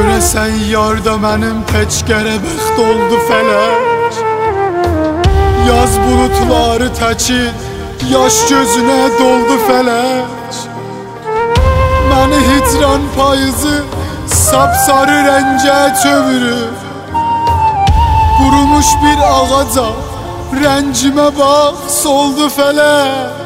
Görəsən yarda mənim tək qərəbəxt oldu fələk. Yaz bulutları təkin, yaş gözünə doldu fələk. Məni hicran payızı sapsarı rəngə çövürür. Qurumuş bir ağaca rəncimə bax soldu fələk.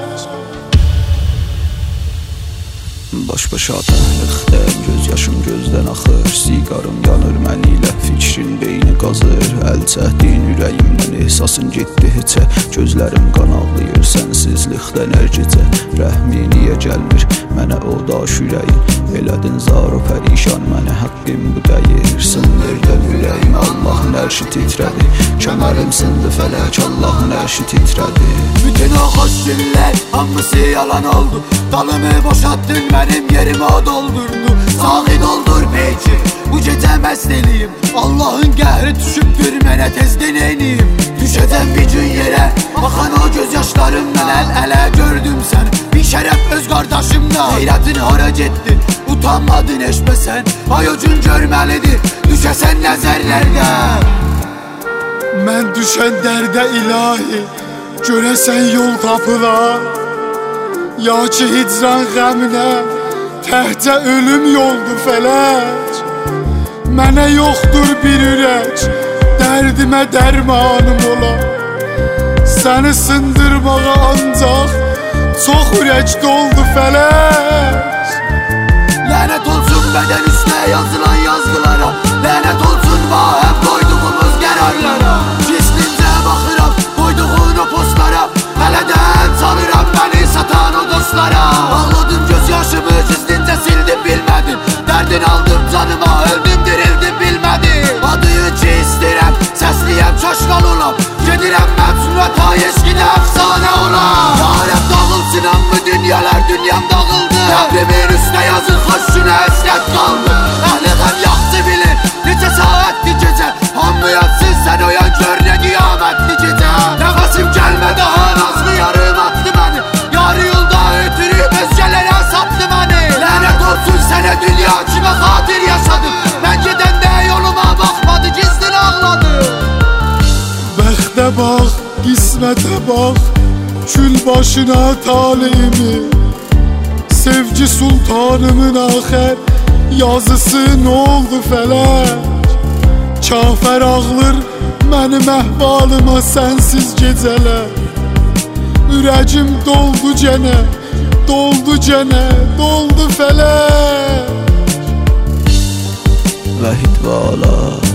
Baş-başa təhliqdə göz yaşım gözdən axır. Siqarım yanır məni ilə fikrin beyni qazır. Əl çəkdin ürəyimdən ehsasın getdi heçə. Gözlərim qan ağlayır sənsizlikdən hər gecə. Rəhmi niyə gəlmir mənə o daş ürəyim? Elədin zar o pərişan mənə haqqım bu dəyir. Sındırdan ürəyim Allahın ərşi titrədi. Kəmərim sındı fələk Allahın ərşi titrədi. Bütün o xoş günlər hamısı yalan oldu. Dalımı boşalttın mənim yerimi o doldurdu. Sağı doldur peki bu gecə məst eləyim. Allahın qəhri düşübdür mənə tezdən eyniyim. Düşəcəm bir gün yerə baxan o göz yaşlarımdan əl-ələ gördüm səni. Bir şərəf öz qardaşımda heyrətin hara getdi. Utanmadın eşməsən ay o gün görməlidir düşəsən nəzərlərdə. Mən düşən dərdə ilahi görəsən yol tapılar. Ya ki hicran qəminə təhcə ölüm yoldu fələk. Mənə yoxdur bir ürək dərdimə dərmanım ola. Səni sındırmağa ancaq çox ürək doldu fələk. Lənət olsun bədən üstə yazılan yazgılara. Lənət olsun vahəm qoyduğumuz qərarlara. Gizlincə baxıram qoyduğun o postlara. Hələdən sanıram məni satan o dostlara. Ağladım göz yaşımı gizlincə sildim bilmədim. Dərdin aldım canıma öldüm dirildim bilmədim. Adıyı ki istəyirəm səsliyəm çaşqal olam. Gedirəm məmsunə ta eşkinə əfsanə olam. Yarəm dağılsın amma dünyalar dünyam dağıldı. Qəbrimin üstə yazın xoş günə əsrət qaldı. Əhli qəm yaxşı bilir necə saatli gecə. Hamı yatsın sən oyan gör nə qiyamətli gecə. Nəfəsim gəlmə daha nazlı yarım attı məni. Yarı yolda ötürüb özgələrə satdı məni. Lənət olsun sənə dünya kimə xatir yaşadım. Mən gedəndə yoluma baxmadı gizlin ağladı. Bəxtə bax, qismətə bax, kül başına taleyimi. Sevgi sultanımın axər yazısı nə oldu fələk. Kafər ağlır mənim əhvalıma sənsiz gecələr. Ürəcim doldu cənə, doldu cənə, doldu fələk. Vəhid vala